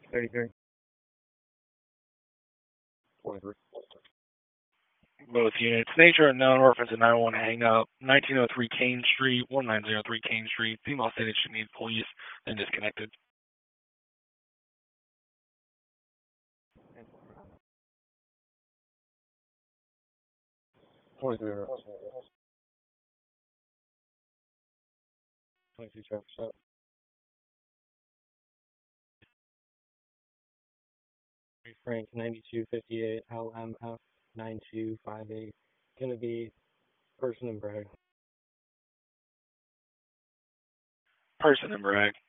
33. 23. Both units. Nature unknown, reference to 911 hang up. 1903 Kane Street, 1903 Kane Street. Female stated she needs police and disconnected. 23. 22 traffic stop. Frank 9258 LMF 9258. Gonna be person in Bragg. Person in Bragg.